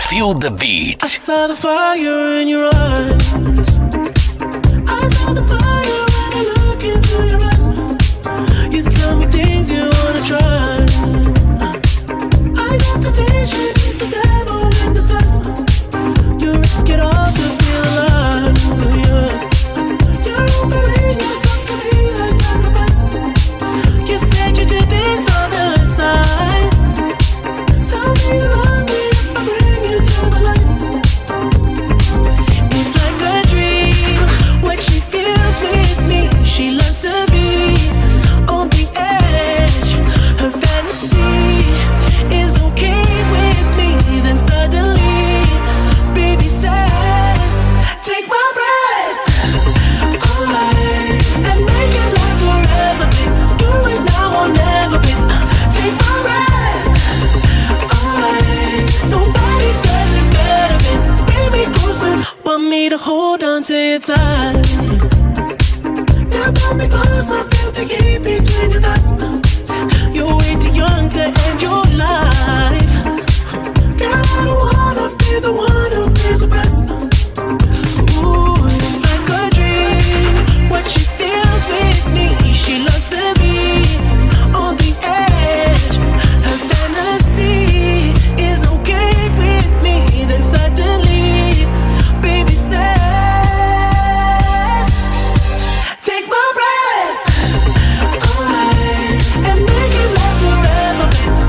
Feel the beat. I saw the fire in your eyes. I saw the fire when I look into your eyes. You tell me things you wanna try. I got temptation, it's the devil in disguise. You risk it all to feel alive. Yeah. You're offering yourself to me like sacrifice. You said you do this all the time. Tell me you love me if I bring you to the light. It's like a dream when she feels with me. She loves to be on the edge. Her fantasy is okay with me. Then suddenly, baby says, take my breath away and make it last forever. Do it now or never, babe. Take my breath away. Nobody does it better, babe. Bring me closer. Want me to hold on to your tight. Now pull me closer, feel the heat between your thighs. You're way too young to end your life. Girl, I don't wanna be the one who pays the price. Ooh, it's like a dream when she feels with me. She loves to be on the edge. Her fantasy is okay with me. Then suddenly, baby says, take my breath away and make it last forever, babe.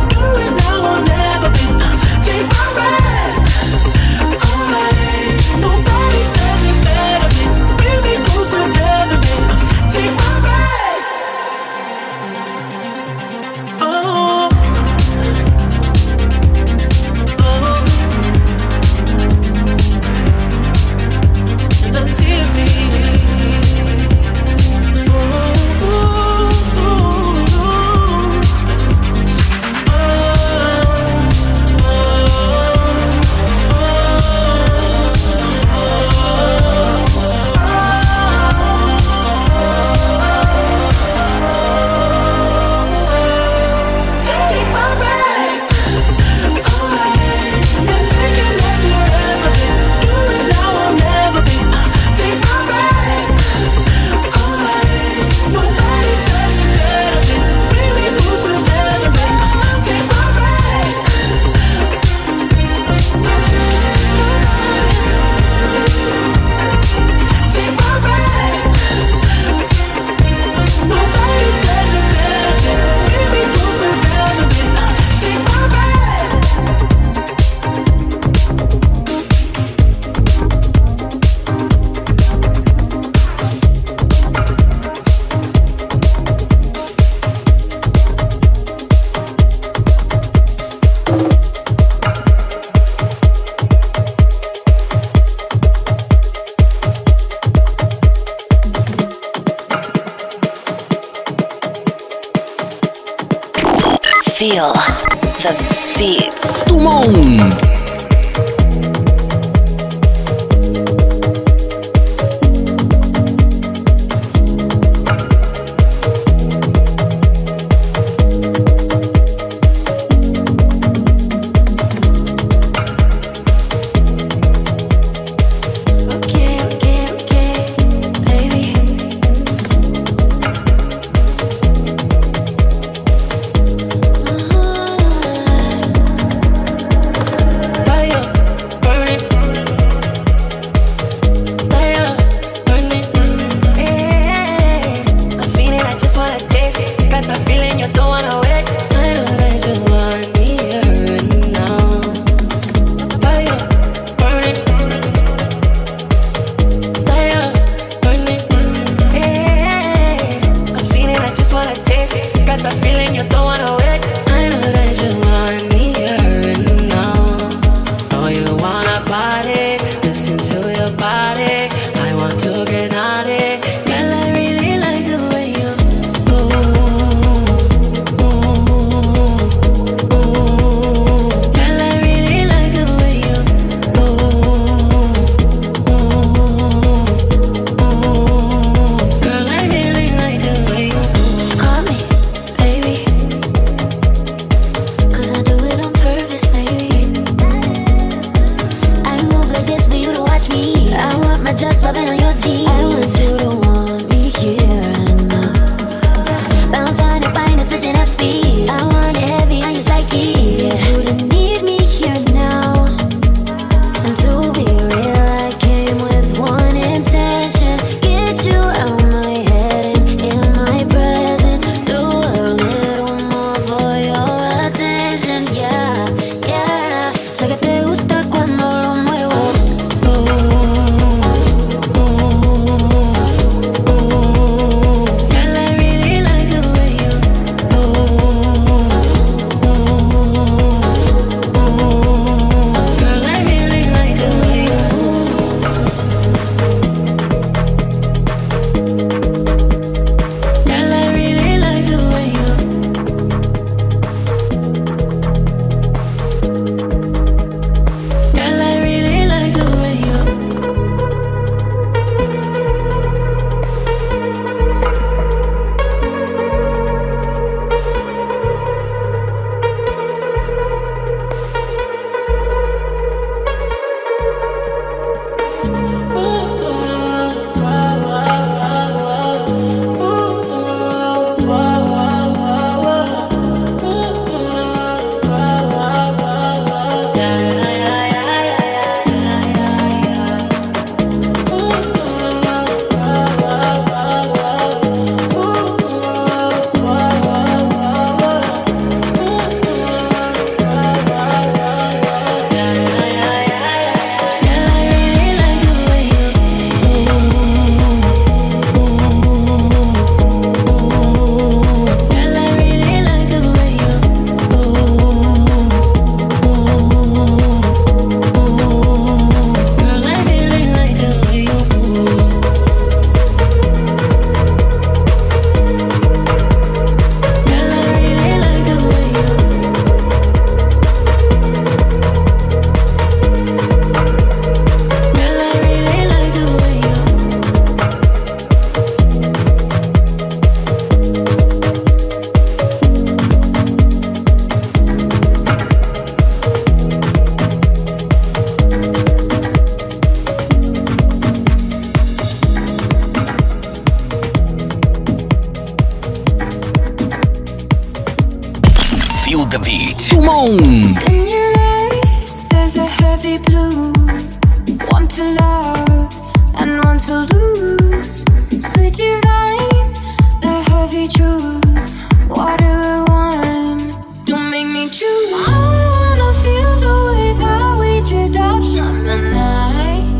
heavy blue. One to love and one to lose. Sweet divine, the heavy truth. What do I want? Don't make me choose. I wanna feel the way that we did that summer night.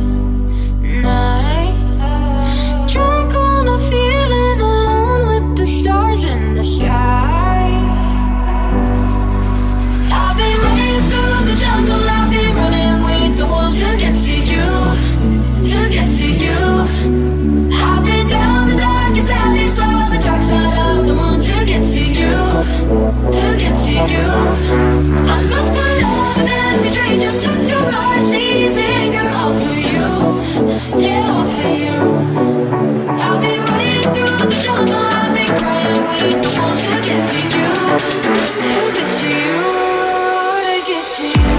Drunk on a feeling alone with the stars in the sky. I've been running through the jungle, I've been running with the wolves to get to you, to get to you. I've been down the darkest alleys on the dark side of the moon to get to you, to get to you. I look for love and every stranger took too much, easy, girl, all for you, yeah, all for you. I've been running through the jungle, I've been crying with the wolves to get to you, to get to you, to get to you.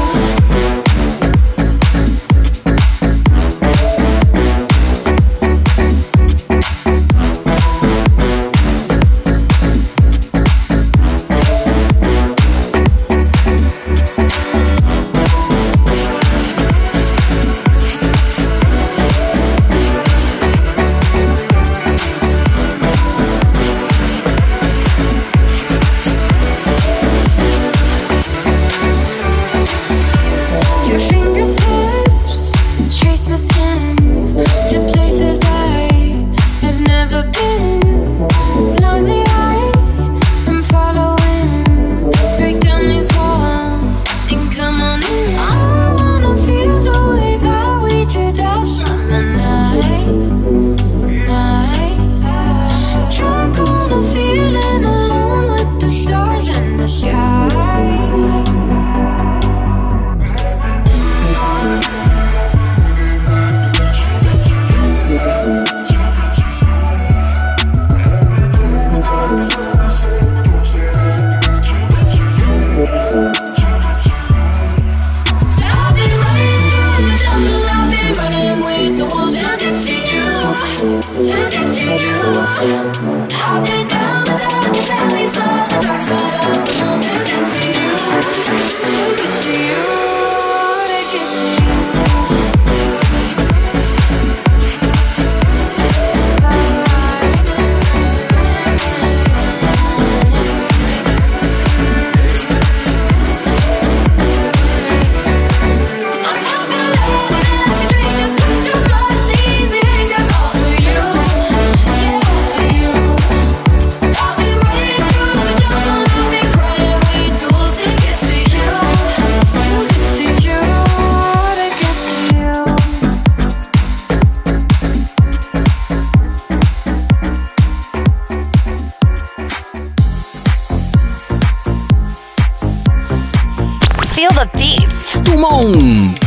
Feel the beats. Dumont.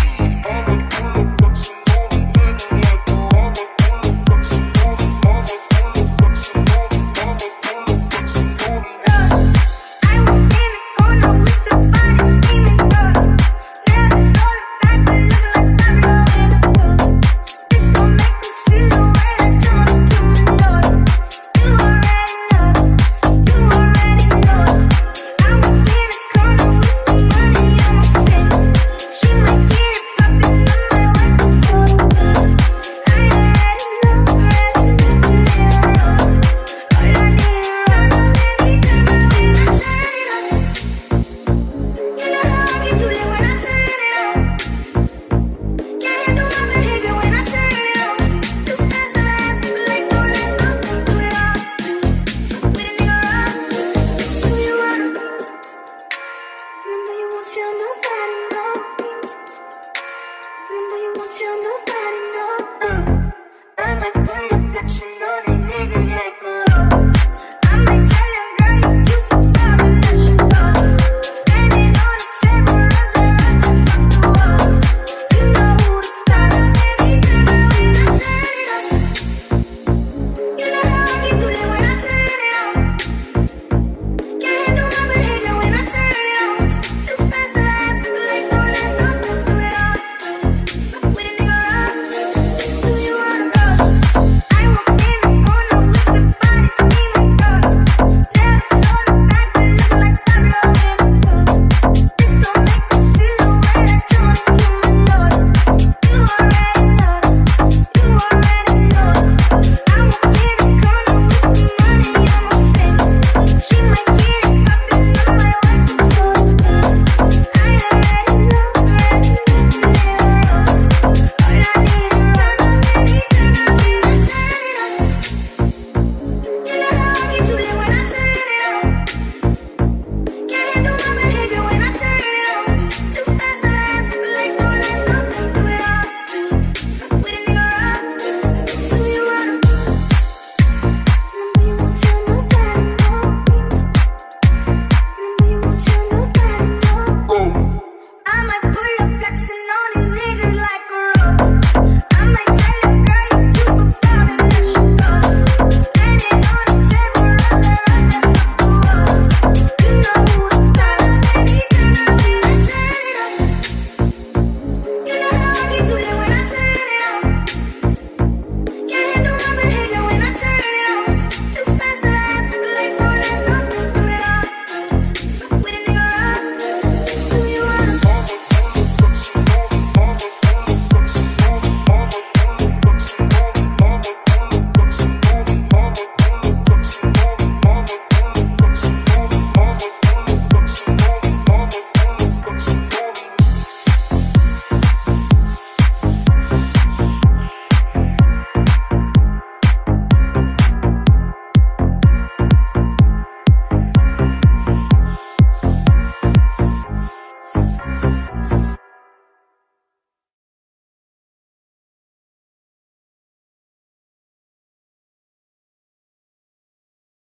Tell nobody no. I'm like